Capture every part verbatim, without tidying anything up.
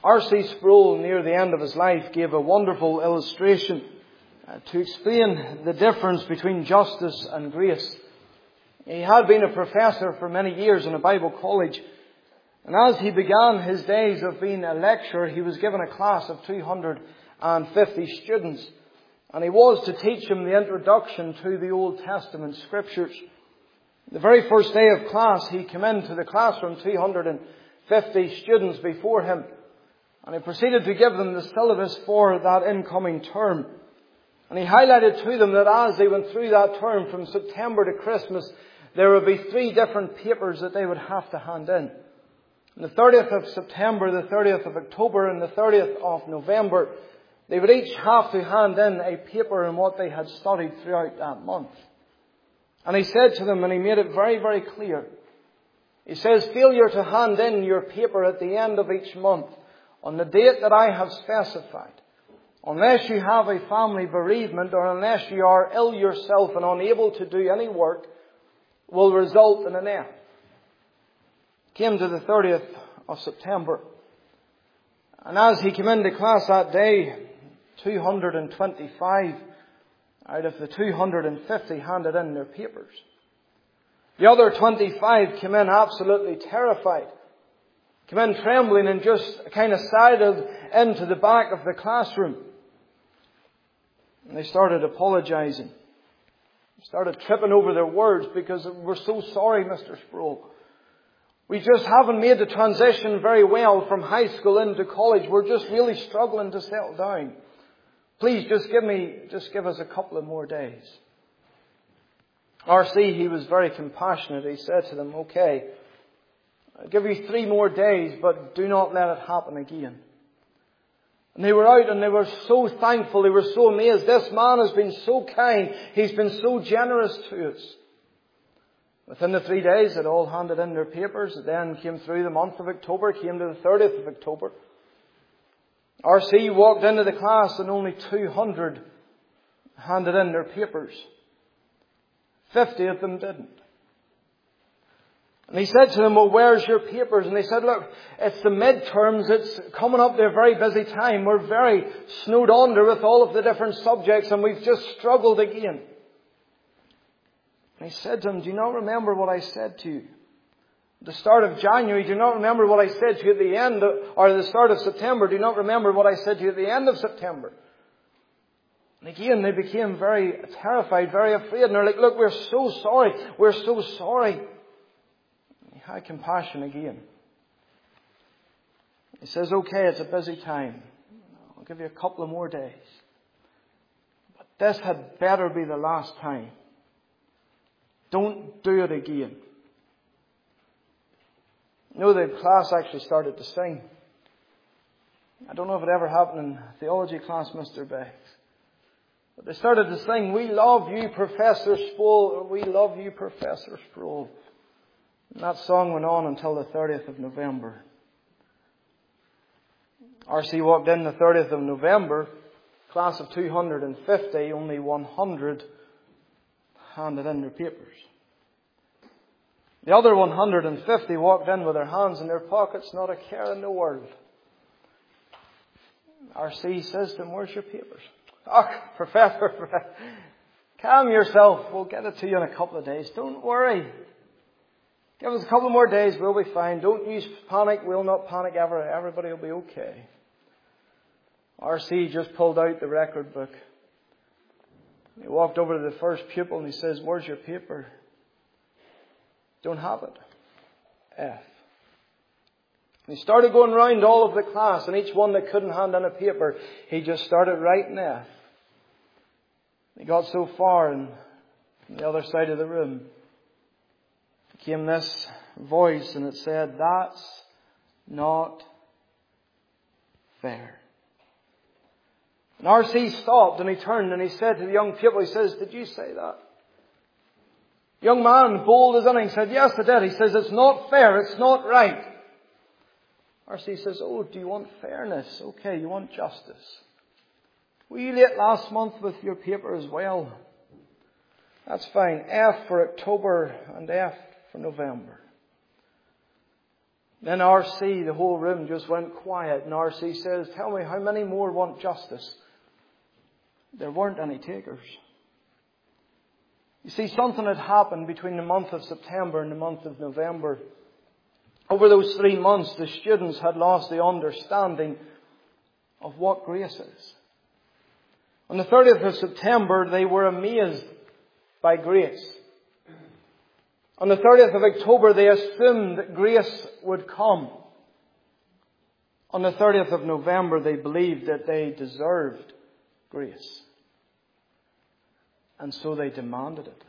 R C Sproul, near the end of his life, gave a wonderful illustration uh, to explain the difference between justice and grace. He had been a professor for many years in a Bible college, and as he began his days of being a lecturer, he was given a class of two hundred fifty students, and he was to teach them the introduction to the Old Testament Scriptures. The very first day of class, he came into the classroom, two hundred fifty students before him, and he proceeded to give them the syllabus for that incoming term. And he highlighted to them that as they went through that term from September to Christmas, there would be three different papers that they would have to hand in. On the thirtieth of September, the thirtieth of October, and the thirtieth of November, they would each have to hand in a paper on what they had studied throughout that month. And he said to them, and he made it very, very clear, he says, failure to hand in your paper at the end of each month on the date that I have specified, unless you have a family bereavement or unless you are ill yourself and unable to do any work, will result in an F. Came to the thirtieth of September. And as he came into class that day, two hundred twenty-five out of the two hundred fifty handed in their papers. The other twenty-five came in absolutely terrified. Came in trembling and just kind of sidled into the back of the classroom. And they started apologizing. They started tripping over their words because we're so sorry, Mister Sproul. We just haven't made the transition very well from high school into college. We're just really struggling to settle down. Please just give me, just give us a couple of more days. R C, he was very compassionate. He said to them, okay, I'll give you three more days, but do not let it happen again. And they were out and they were so thankful. They were so amazed. This man has been so kind. He's been so generous to us. Within the three days, they'd all handed in their papers. It then came through the month of October, came to the thirtieth of October. R C walked into the class and only two hundred handed in their papers. fifty of them didn't. And he said to them, well, where's your papers? And they said, look, it's the midterms. It's coming up to a very busy time. We're very snowed under with all of the different subjects and we've just struggled again. And he said to them, do you not remember what I said to you? At the start of January, do you not remember what I said to you at the end, of, or at the start of September, do you not remember what I said to you at the end of September? And again, they became very terrified, very afraid. And they're like, look, we're so sorry. We're so sorry. He had compassion again. He says, okay, it's a busy time. I'll give you a couple of more days. But this had better be the last time. Don't do it again. You know, the class actually started to sing. I don't know if it ever happened in theology class, Mister Beggs. But they started to sing, we love you, Professor Sproul. We love you, Professor Sproul. And that song went on until the thirtieth of November. R C walked in the thirtieth of November. Class of two hundred fifty, only one hundred handed in their papers. The other one hundred fifty walked in with their hands in their pockets, not a care in the world. R C says to him, where's your papers? Oh, Professor, calm yourself. We'll get it to you in a couple of days. Don't worry. Give us a couple more days. We'll be fine. Don't use panic. We'll not panic ever. Everybody will be okay. R C just pulled out the record book. He walked over to the first pupil and he says, where's your paper? Don't have it. F. And he started going round all of the class, and each one that couldn't hand in a paper, he just started writing F. He got so far, and on the other side of the room came this voice, and it said, that's not fair. And R C stopped, and he turned, and he said to the young pupil, he says, did you say that? Young man, bold as anything, said, yes, I did. He says, it's not fair, it's not right. R C says, oh, do you want fairness? Okay, you want justice. Were you late last month with your paper as well? That's fine. F for October and F for November. Then R C, the whole room just went quiet, and R C says, "Tell me, how many more want justice?" There weren't any takers. You see, something had happened between the month of September and the month of November. Over those three months, the students had lost the understanding of what grace is. On the thirtieth of September, they were amazed by grace. On the thirtieth of October, they assumed that grace would come. On the thirtieth of November, they believed that they deserved grace. And so they demanded it.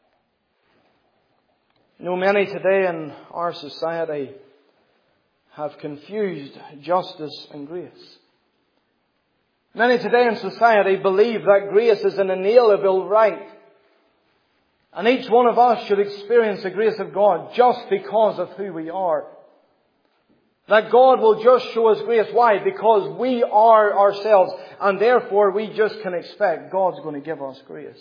You know, many today in our society have confused justice and grace. Many today in society believe that grace is an inalienable right. And each one of us should experience the grace of God just because of who we are. That God will just show us grace. Why? Because we are ourselves. And therefore we just can expect God's going to give us grace.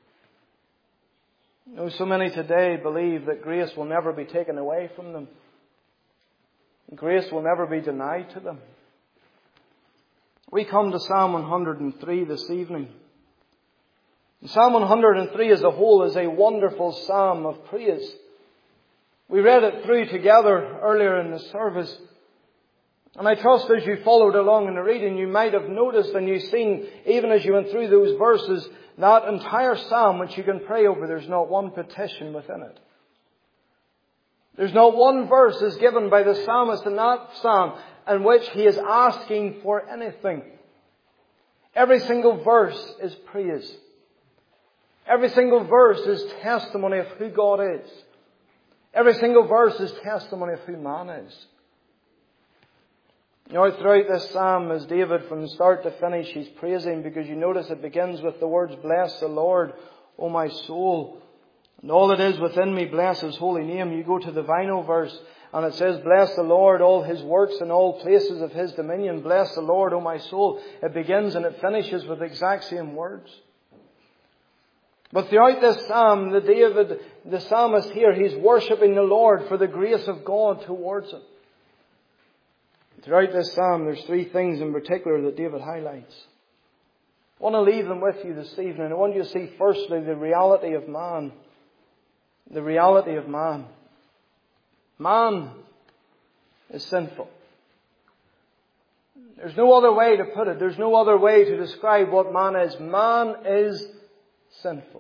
You know, so many today believe that grace will never be taken away from them. Grace will never be denied to them. We come to Psalm one hundred three this evening. Psalm one hundred three as a whole is a wonderful psalm of praise. We read it through together earlier in the service. And I trust as you followed along in the reading, you might have noticed and you've seen, even as you went through those verses, that entire psalm which you can pray over, there's not one petition within it. There's not one verse is given by the psalmist in that psalm in which he is asking for anything. Every single verse is praise. Every single verse is testimony of who God is. Every single verse is testimony of who man is. You know, throughout this psalm, as David from start to finish, he's praising, because you notice it begins with the words, "Bless the Lord, O my soul, and all that is within me, bless His holy name." You go to the final verse, and it says, "Bless the Lord, all His works in all places of His dominion. Bless the Lord, O my soul." It begins and it finishes with the exact same words. But throughout this psalm, the David, the psalmist here, he's worshipping the Lord for the grace of God towards him. Throughout this psalm, there's three things in particular that David highlights. I want to leave them with you this evening. I want you to see firstly the reality of man. The reality of man. Man is sinful. There's no other way to put it. There's no other way to describe what man is. Man is sinful.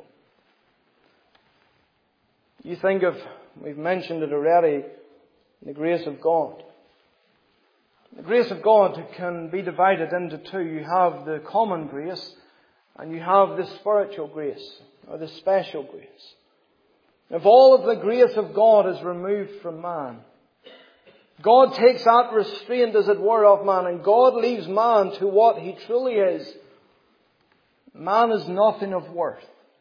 You think of, we've mentioned it already, the grace of God. The grace of God can be divided into two. You have the common grace and you have the spiritual grace, or the special grace. If all of the grace of God is removed from man, God takes that restraint, as it were, of man, and God leaves man to what he truly is. Man is nothing of worth.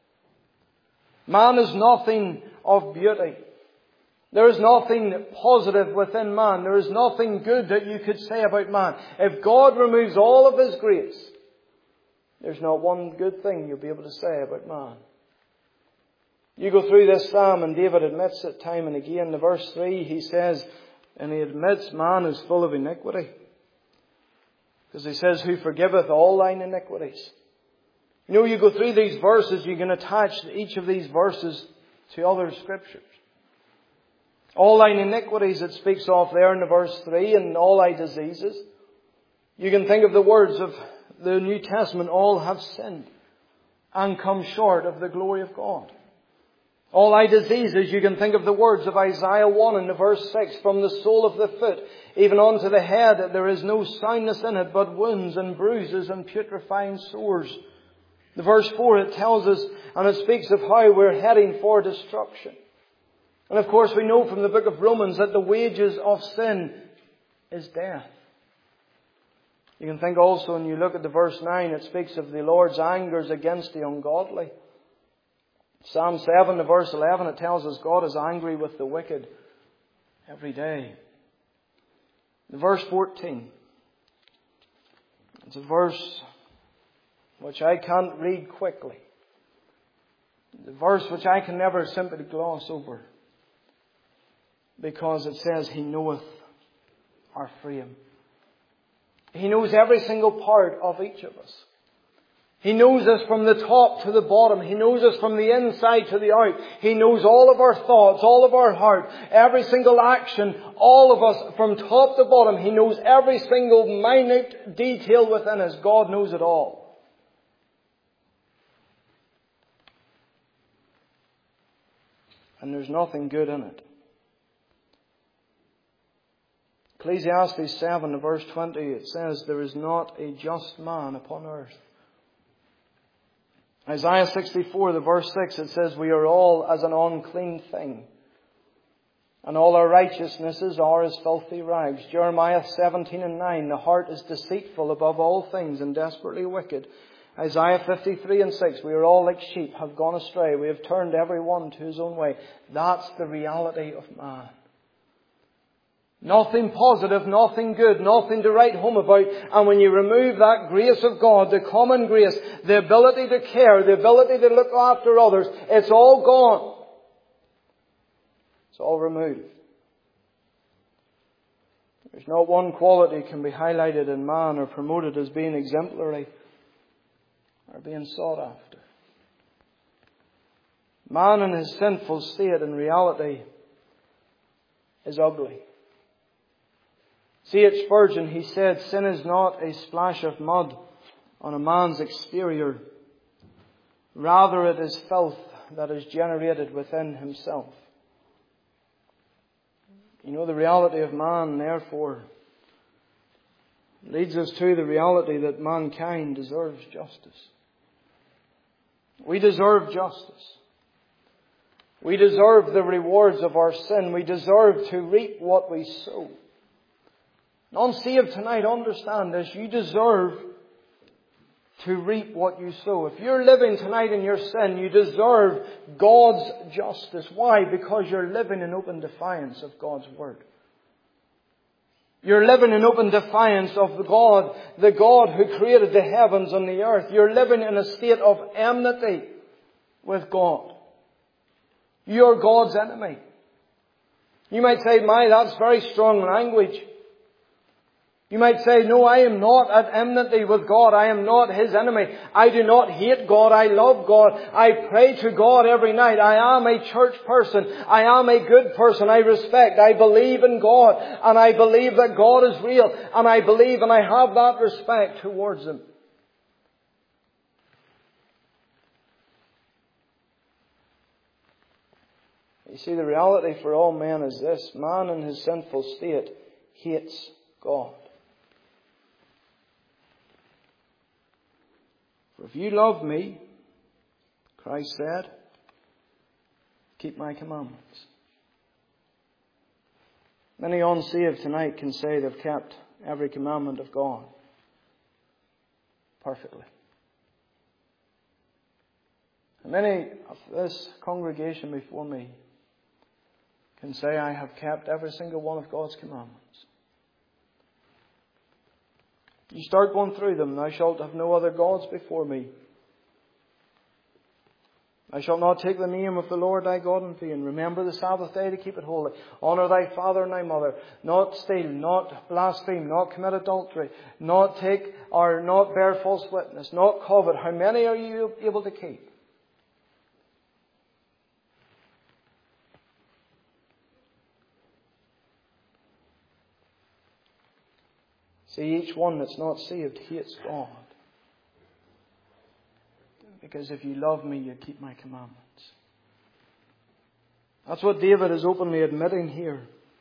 Man is nothing of beauty. There is nothing positive within man. There is nothing good that you could say about man. If God removes all of His grace, there's not one good thing you'll be able to say about man. You go through this psalm and David admits it time and again. In verse three he says, and he admits man is full of iniquity. Because he says, "Who forgiveth all thine iniquities?" You know, you go through these verses, you can attach each of these verses to other scriptures. All thine iniquities it speaks of there in the verse three, and all thy diseases. You can think of the words of the New Testament, all have sinned and come short of the glory of God. All thy diseases, you can think of the words of Isaiah one in the verse six, from the sole of the foot even unto the head, that there is no soundness in it, but wounds and bruises and putrefying sores. The verse four, it tells us, and it speaks of how we're heading for destruction. And of course we know from the book of Romans that the wages of sin is death. You can think also, when you look at the verse nine, it speaks of the Lord's angers against the ungodly. Psalm seven, the verse eleven, it tells us God is angry with the wicked every day. The verse fourteen, it's a verse which I can't read quickly. The verse which I can never simply gloss over. Because it says, He knoweth our frame. He knows every single part of each of us. He knows us from the top to the bottom. He knows us from the inside to the out. He knows all of our thoughts, all of our heart, every single action, all of us from top to bottom. He knows every single minute detail within us. God knows it all. And there's nothing good in it. Ecclesiastes seven, verse twenty, it says, there is not a just man upon earth. Isaiah sixty-four, the verse six, it says, we are all as an unclean thing, and all our righteousnesses are as filthy rags. Jeremiah seventeen and nine, the heart is deceitful above all things and desperately wicked. Isaiah fifty-three and six, we are all like sheep, have gone astray. We have turned every one to his own way. That's the reality of man. Nothing positive, nothing good, nothing to write home about. And when you remove that grace of God, the common grace, the ability to care, the ability to look after others, it's all gone. It's all removed. There's not one quality can be highlighted in man or promoted as being exemplary or being sought after. Man in his sinful state in reality is ugly. C H Spurgeon, he said, sin is not a splash of mud on a man's exterior. Rather it is filth that is generated within himself. You know, the reality of man, therefore, leads us to the reality that mankind deserves justice. We deserve justice. We deserve the rewards of our sin. We deserve to reap what we sow. Unsaved tonight, understand this. You deserve to reap what you sow. If you're living tonight in your sin, you deserve God's justice. Why? Because you're living in open defiance of God's Word. You're living in open defiance of the God, the God who created the heavens and the earth. You're living in a state of enmity with God. You're God's enemy. You might say, my, that's very strong language. You might say, no, I am not at enmity with God. I am not His enemy. I do not hate God. I love God. I pray to God every night. I am a church person. I am a good person. I respect. I believe in God. And I believe that God is real. And I believe and I have that respect towards Him. You see, the reality for all men is this. Man in his sinful state hates God. For if you love me, Christ said, keep my commandments. Many unsaved tonight can say they've kept every commandment of God perfectly. And many of this congregation before me can say, I have kept every single one of God's commandments. You start going through them. Thou shalt have no other gods before me. Thou shalt not take the name of the Lord thy God in vain. Remember the Sabbath day to keep it holy. Honour thy father and thy mother. Not steal, not blaspheme, not commit adultery, not take or not bear false witness, not covet. How many are you able to keep? See, each one that's not saved hates God. Because if you love me, you keep my commandments. That's what David is openly admitting here.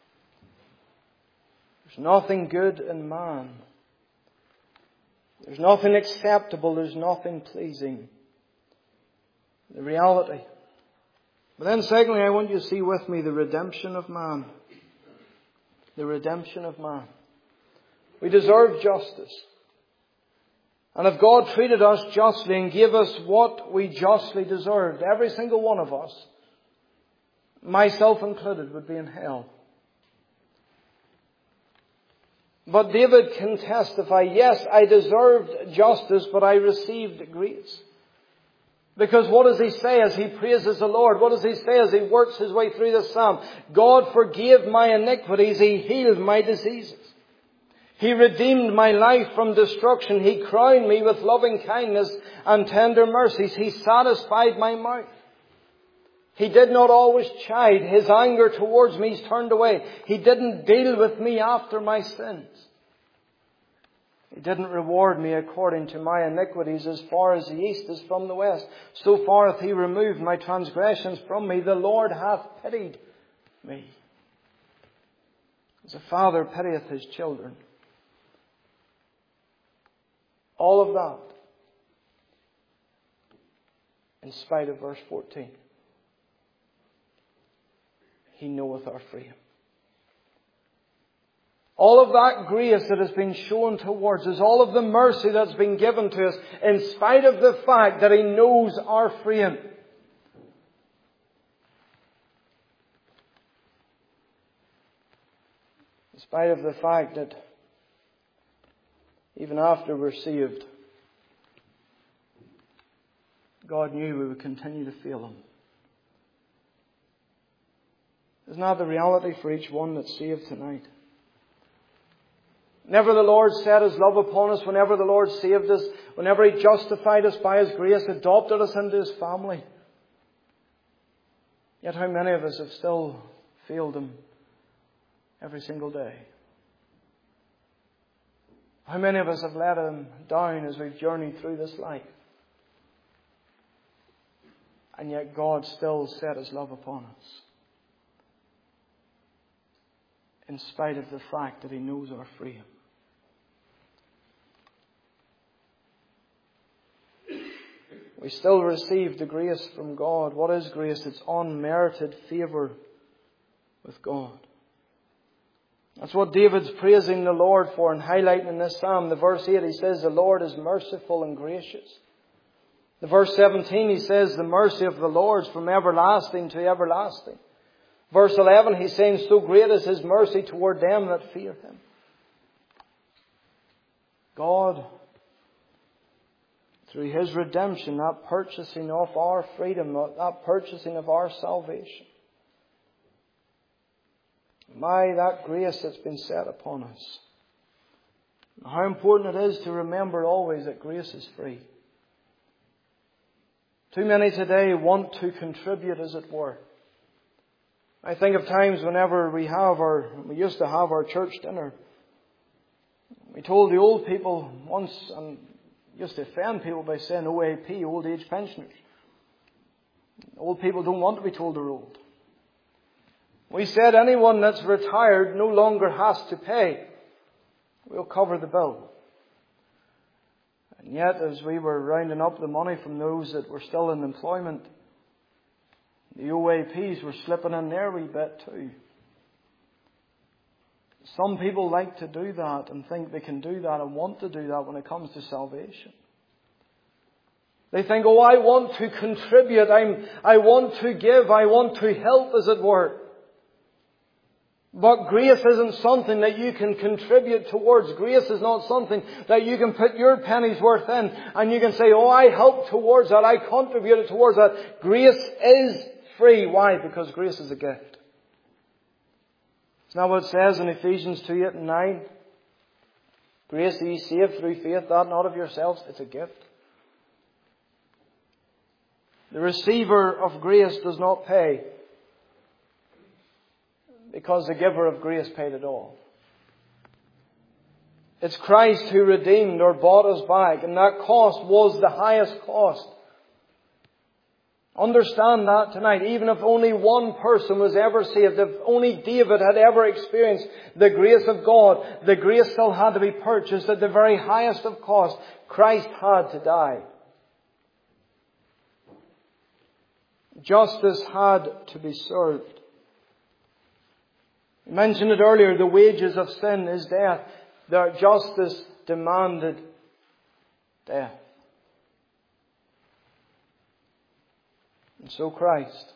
There's nothing good in man. There's nothing acceptable. There's nothing pleasing. The reality. But then secondly, I want you to see with me the redemption of man. The redemption of man. We deserve justice. And if God treated us justly and gave us what we justly deserved, every single one of us, myself included, would be in hell. But David can testify, yes, I deserved justice, but I received grace. Because what does he say as he praises the Lord? What does he say as he works his way through this psalm? God forgave my iniquities. He healed my diseases. He redeemed my life from destruction. He crowned me with loving kindness and tender mercies. He satisfied my mouth. He did not always chide. His anger towards me is turned away. He didn't deal with me after my sins. He didn't reward me according to my iniquities. As far as the east is from the west, so far hath He removed my transgressions from me. The Lord hath pitied me. As a father pitieth his children. All of that, in spite of verse fourteen. He knoweth our freedom. All of that grace that has been shown towards us, all of the mercy that's been given to us, in spite of the fact that He knows our freedom. In spite of the fact that even after we're saved, God knew we would continue to fail Him. Isn't that the reality for each one that's saved tonight? Whenever the Lord set His love upon us, whenever the Lord saved us, whenever He justified us by His grace, adopted us into His family, yet how many of us have still failed Him every single day? How many of us have let Him down as we've journeyed through this life? And yet God still set His love upon us. In spite of the fact that He knows our freedom. We still receive the grace from God. What is grace? It's unmerited favour with God. That's what David's praising the Lord for and highlighting in this psalm. The verse eight, he says, the Lord is merciful and gracious. The verse seventeen, he says, the mercy of the Lord is from everlasting to everlasting. Verse eleven, he's saying, so great is His mercy toward them that fear Him. God, through His redemption, that purchasing of our freedom, that purchasing of our salvation. My, that grace that's been set upon us. How important it is to remember always that grace is free. Too many today want to contribute, as it were. I think of times whenever we have our, we used to have our church dinner. We told the old people once, and used to offend people by saying O A P, old age pensioners. Old people don't want to be told they're old. We said anyone that's retired no longer has to pay. We'll cover the bill. And yet, as we were rounding up the money from those that were still in employment, the O A Ps were slipping in their wee bit too. Some people like to do that and think they can do that and want to do that when it comes to salvation. They think, oh, I want to contribute, I'm, I want to give, I want to help, as it were. But grace isn't something that you can contribute towards. Grace is not something that you can put your penny's worth in and you can say, oh, I helped towards that, I contributed towards that. Grace is free. Why? Because grace is a gift. Isn't that what it says in Ephesians two, eight and nine? Grace are ye saved through faith, that not of yourselves, it's a gift. The receiver of grace does not pay, because the giver of grace paid it all. It's Christ who redeemed or bought us back, and that cost was the highest cost. Understand that tonight. Even if only one person was ever saved, if only David had ever experienced the grace of God, the grace still had to be purchased at the very highest of cost. Christ had to die. Justice had to be served. We mentioned it earlier, the wages of sin is death. Their justice demanded death. And so Christ,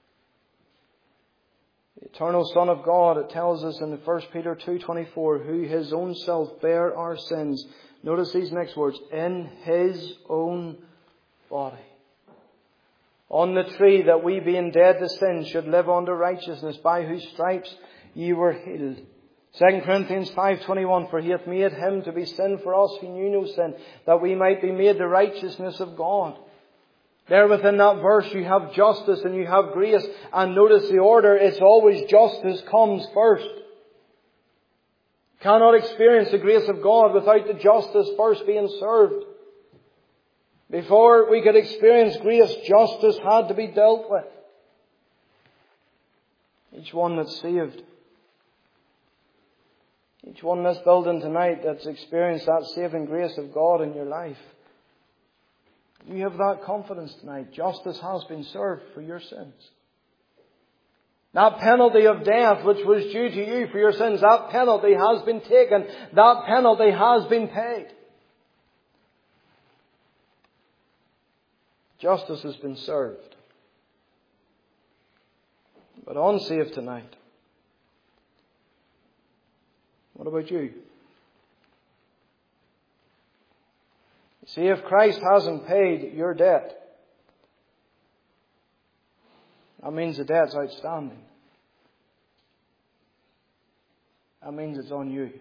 the eternal Son of God, it tells us in the First Peter two twenty-four, who His own self bare our sins. Notice these next words, in His own body. On the tree, that we being dead to sin should live unto righteousness, by whose stripes ye were healed. Second Corinthians five twenty-one, for he hath made him to be sin for us who knew no sin, that we might be made the righteousness of God. There within that verse you have justice and you have grace. And notice the order, it's always justice comes first. Cannot experience the grace of God without the justice first being served. Before we could experience grace, justice had to be dealt with. Each one that's saved, each one in this building tonight that's experienced that saving grace of God in your life, you have that confidence tonight. Justice has been served for your sins. That penalty of death which was due to you for your sins, that penalty has been taken. That penalty has been paid. Justice has been served. But unsaved tonight, what about you? See, if Christ hasn't paid your debt, that means the debt's outstanding. That means it's on you.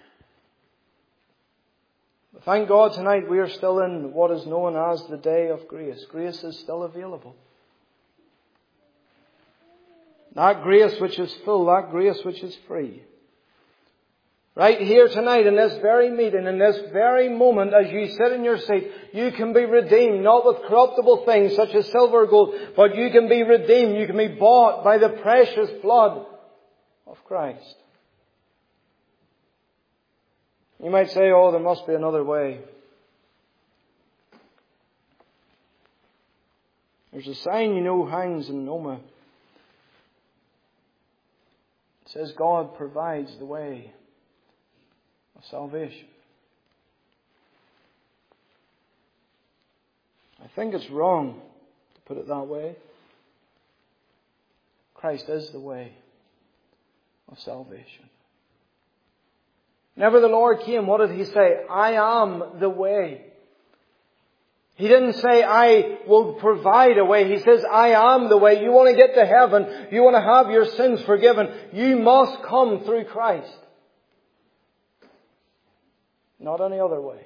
But thank God tonight we are still in what is known as the day of grace. Grace is still available. That grace which is full, that grace which is free. Right here tonight in this very meeting, in this very moment, as you sit in your seat, you can be redeemed, not with corruptible things such as silver or gold, but you can be redeemed, you can be bought by the precious blood of Christ. You might say, oh, there must be another way. There's a sign you know hangs in Noma. It says God provides the way of salvation. I think it's wrong to put it that way. Christ is the way of salvation. Whenever the Lord came, what did He say? I am the way. He didn't say, I will provide a way. He says, I am the way. You want to get to heaven. You want to have your sins forgiven. You must come through Christ. Not any other way.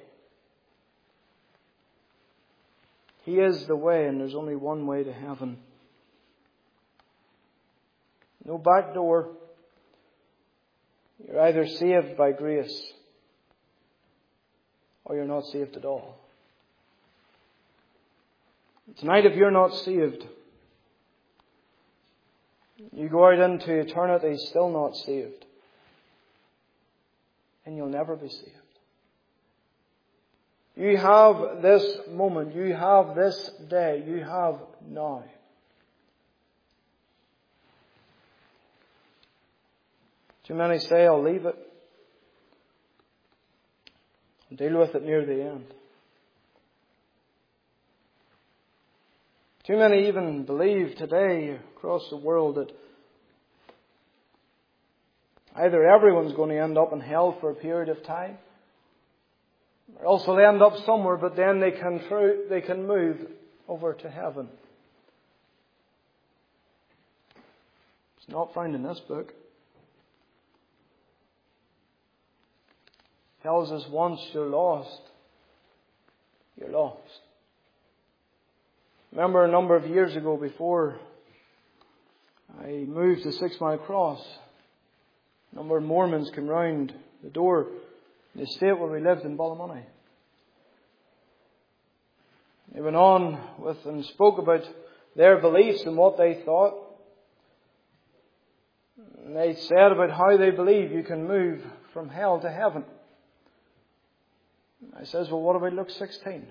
He is the way, and there's only one way to heaven. No back door. You're either saved by grace, or you're not saved at all. Tonight, if you're not saved, you go out into eternity still not saved, and you'll never be saved. You have this moment, you have this day, you have now. Too many say, I'll leave it and deal with it near the end. Too many even believe today across the world that either everyone's going to end up in hell for a period of time, or else they'll end up somewhere, but then they can through, they can move over to heaven. It's not found in this book. It tells us once you're lost, you're lost. Remember a number of years ago, before I moved to Six Mile Cross, a number of Mormons came round the door in the estate where we lived in Ballymoney. They went on with and spoke about their beliefs and what they thought. And they said about how they believe you can move from hell to heaven. I says, well, what about Luke sixteen?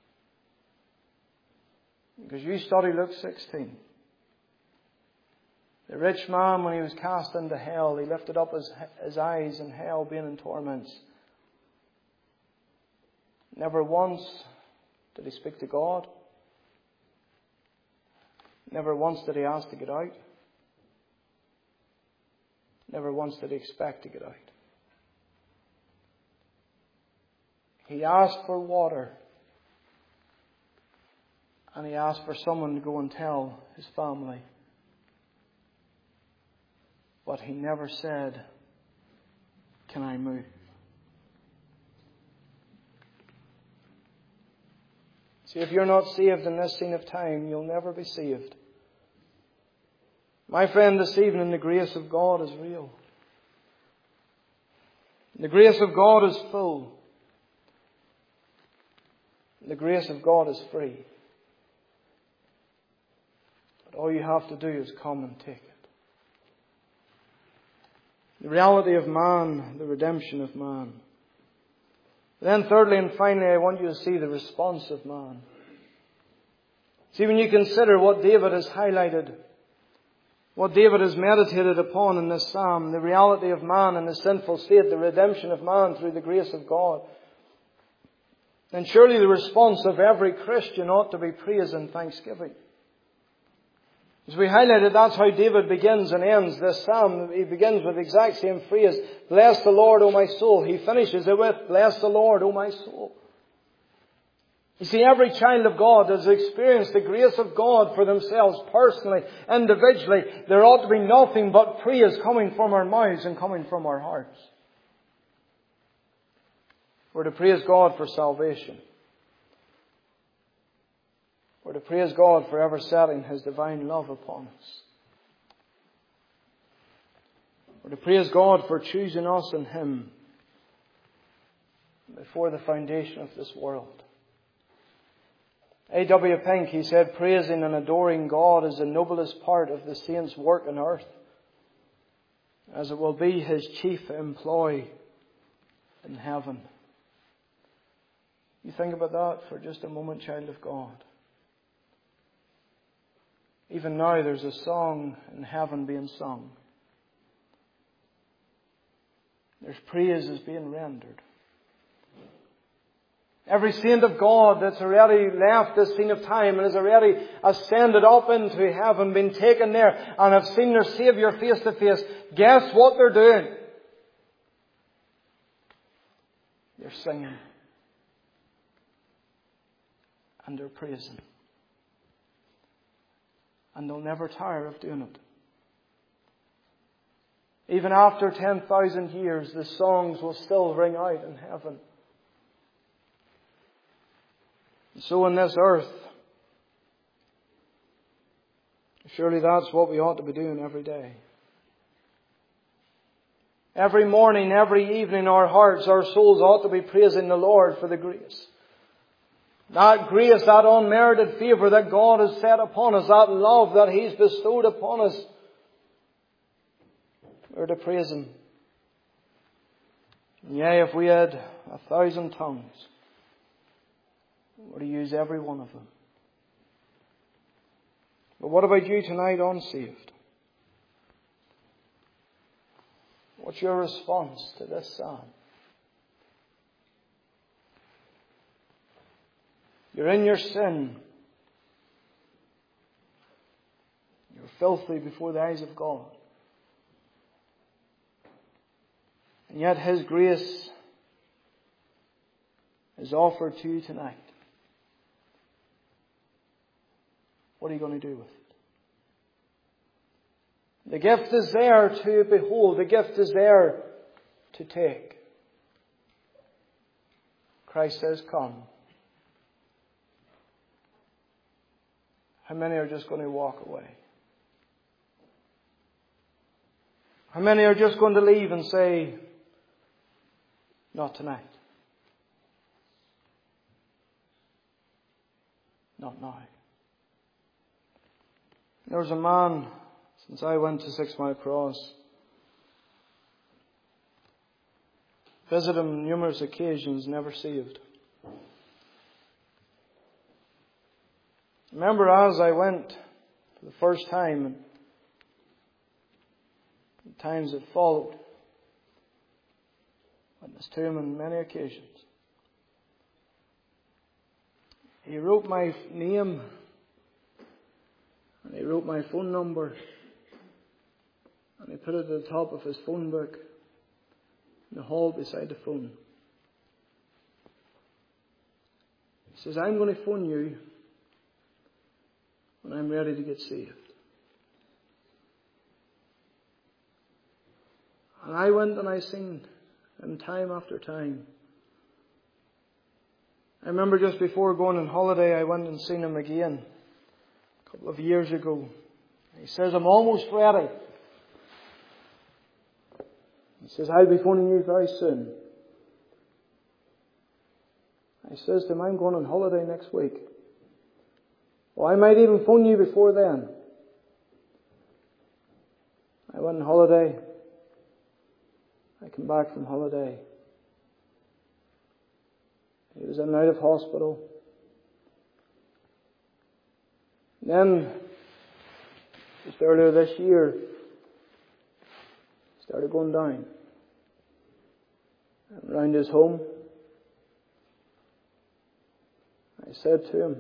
Because you study Luke sixteen. The rich man, when he was cast into hell, he lifted up his, his eyes in hell, being in torments. Never once did he speak to God. Never once did he ask to get out. Never once did he expect to get out. He asked for water. And he asked for someone to go and tell his family. But he never said, can I move? See, if you're not saved in this scene of time, you'll never be saved. My friend, this evening, the grace of God is real. The grace of God is full. The grace of God is free. But all you have to do is come and take it. The reality of man, the redemption of man. Then thirdly and finally, I want you to see the response of man. See, when you consider what David has highlighted, what David has meditated upon in this psalm, the reality of man in the sinful state, the redemption of man through the grace of God, then surely the response of every Christian ought to be praise and thanksgiving. As we highlighted, that's how David begins and ends this psalm. He begins with the exact same phrase, bless the Lord, O my soul. He finishes it with, bless the Lord, O my soul. You see, every child of God has experienced the grace of God for themselves personally, individually. There ought to be nothing but praise coming from our mouths and coming from our hearts. We're to praise God for salvation. We're to praise God for ever setting His divine love upon us. We're to praise God for choosing us in Him before the foundation of this world. A W Pink, he said, praising and adoring God is the noblest part of the saint's work on earth, as it will be his chief employ in heaven. You think about that for just a moment, child of God. Even now there's a song in heaven being sung. There's praises being rendered. Every saint of God that's already left this scene of time and has already ascended up into heaven, been taken there and have seen their Saviour face to face, guess what they're doing? They're singing. And they're praising. And they'll never tire of doing it. Even after ten thousand years, the songs will still ring out in heaven. So in this earth, surely that's what we ought to be doing every day. Every morning, every evening, our hearts, our souls ought to be praising the Lord for the grace. That grace, that unmerited favour that God has set upon us, that love that He's bestowed upon us. We're to praise Him. And yea, if we had a thousand tongues, we're to use every one of them. But what about you tonight, unsaved? What's your response to this psalm? You're in your sin. You're filthy before the eyes of God. And yet His grace is offered to you tonight. What are you going to do with it? The gift is there to behold. The gift is there to take. Christ says, come. How many are just going to walk away? How many are just going to leave and say, not tonight? Not now. There was a man, since I went to Six Mile Cross, visited him on numerous occasions, never saved. Remember, as I went for the first time, and the times that followed, witnessed to him on many occasions. He wrote my name, and he wrote my phone number, and he put it at the top of his phone book in the hall beside the phone. He says, I'm going to phone you when I'm ready to get saved. And I went and I seen and time after time. I remember just before going on holiday, I went and seen him again a couple of years ago. He says, I'm almost ready. He says, I'll be phoning you very soon. I says to him, I'm going on holiday next week. Well, I might even phone you before then. I went on holiday. I came back from holiday. He was in and out of hospital. And then, just earlier this year, he started going down. And around his home, I said to him,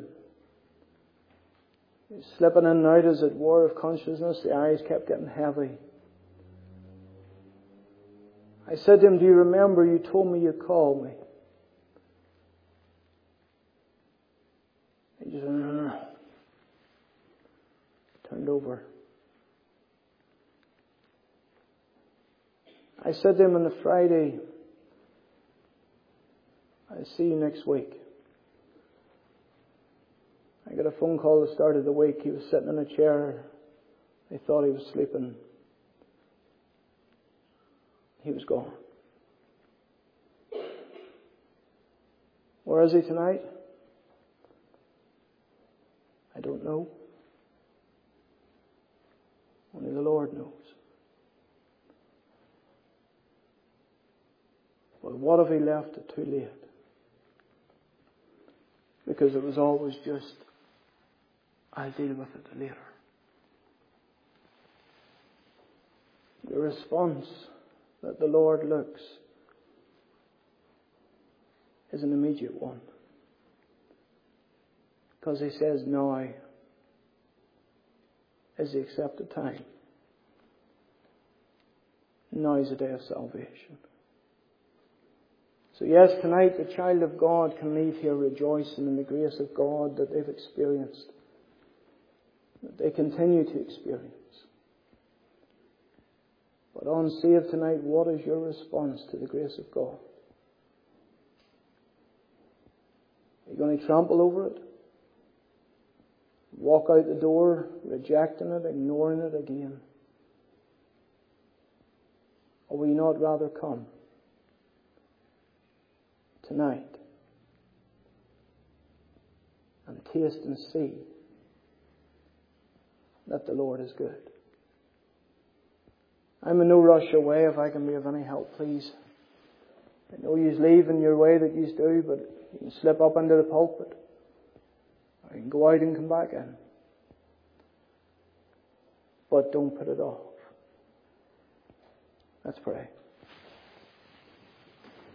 he's slipping in and out as it were of consciousness. The eyes kept getting heavy. I said to him, do you remember you told me you'd call me? He just uh, turned over. I said to him on the Friday, I'll see you next week. I got a phone call at the start of the week. He was sitting in a chair. They thought he was sleeping. He was gone. Where is he tonight? I don't know. Only the Lord knows. But what if he left it too late? Because it was always just, I'll deal with it later. The response that the Lord looks is an immediate one. Because he says, now is the accepted time. Now is the day of salvation. So yes, tonight the child of God can leave here rejoicing in the grace of God that they've experienced, that they continue to experience. But unsaved tonight, what is your response to the grace of God? Are you going to trample over it? Walk out the door, rejecting it, ignoring it again? Or will you not rather come tonight and taste and see that the Lord is good? I'm in no rush away. If I can be of any help, please. I know you leave in your way that you do, but you can slip up into the pulpit. Or you can go out and come back in. But don't put it off. Let's pray.